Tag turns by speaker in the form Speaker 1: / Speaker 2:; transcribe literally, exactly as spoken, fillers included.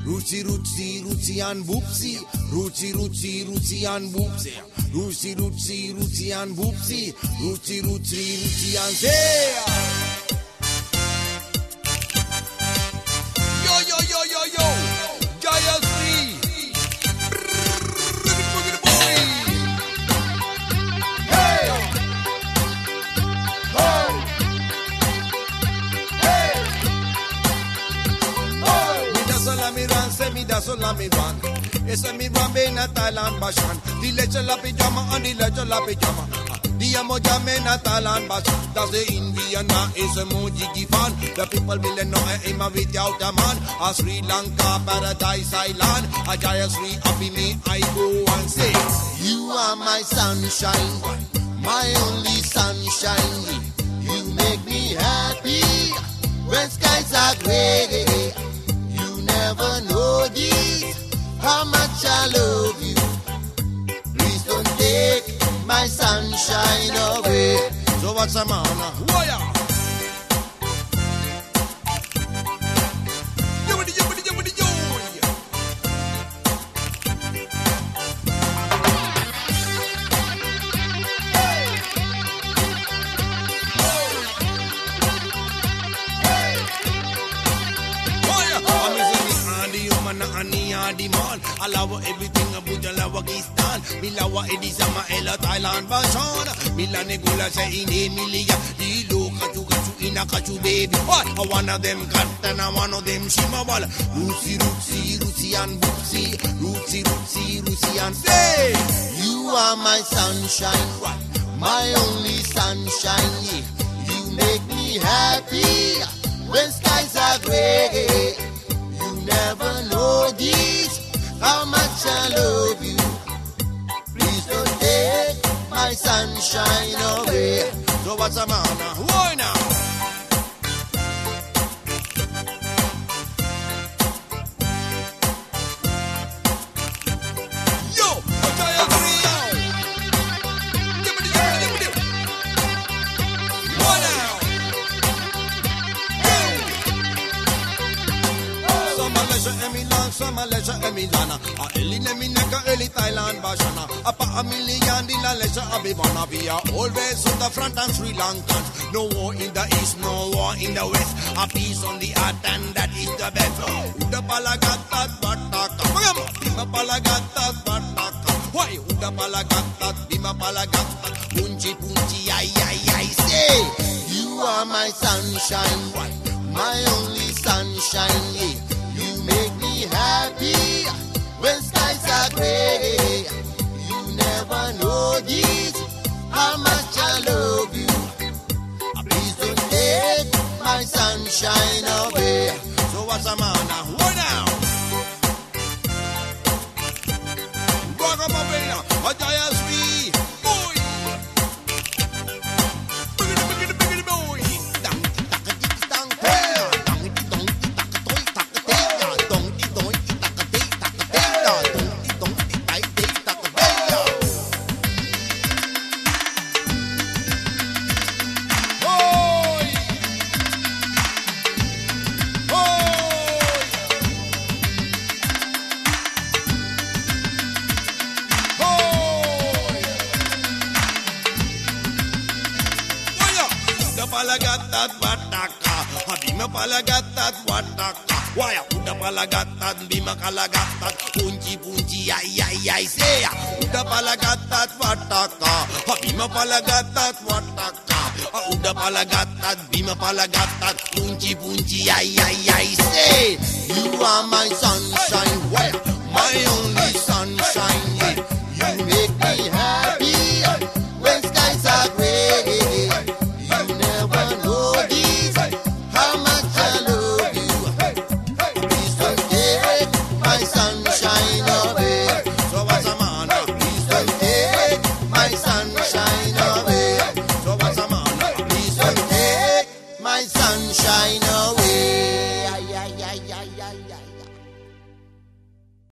Speaker 1: Rootsy, rootsy, rootsy and boopsy. Rootsy, rootsy, rootsy and boopsy. Rootsy, rootsy, rootsy and boopsy. Rootsy, rootsy, rootsy and say. Yo, yo, yo, yo, yo. Jaya Sri. Hey. Oh. Hey. Oh. Me da sola mi ran, se mi da sola mi ran. Esa mi ran be na Thailand bashan. The leche la pijama and the leche la pijama. The emoja me na Thailand bashan. That's the Indian na is a mojigi fan. The people will know him without a man. A Sri Lanka paradise island. A Jaya Sri happy me I go and say. You are my sunshine, my only sunshine. You make me happy when skies are gray. You never know this, how much I love you. Please don't take my sunshine away. So what's the matter? Why? I love everything about the Lawagistan. Milawa edisama ela Thailand bashan. Milane gula sa ine milia. Dilo kachu kachu ina kachu baby. What? One of them cut and one of them shimawala. Rootsy rootsy rootsy and boopsy. Rootsy rootsy rootsy and say. You are my sunshine, my only sunshine. You make me happy when skies are gray. You never know this, how much I love you. Please don't take my sunshine away. So what's the matter? Why now? Yo, what are you doing now? Why now? Some leisure Emilan, some leisure Emilana. A Elin Emineka, Eli Thailand Bashana. Apa a million in la leisure Abivana. We are always on the front and Sri Lankans. No war in the east, no war in the west. A peace on the earth and that is the best. Uda palagatat bataka. Bima palagatat bataka. Why? Uda palagatat, bima palagatat. Punchi punchi, ay ay ay. Say, you are my sunshine, my only sunshine. You make me happy when skies are gray. You never know this, how much I love you. Please don't take my sunshine away. So what's the matter? What now? Guacamole, a Jaya Sri, boy. Biggity, biggity, biggity, boy. Dang, dang, dang, hey. Palagatat wataka, habima palagatat wataka. Waya uda palagatat bima kalagatat, punchi punchi ay ay ay say. Uda palagatat wataka, habima palagatat wataka. Uda palagatat bima palagatat, punchi punchi ay ay ay say. You are my sunshine, waya my only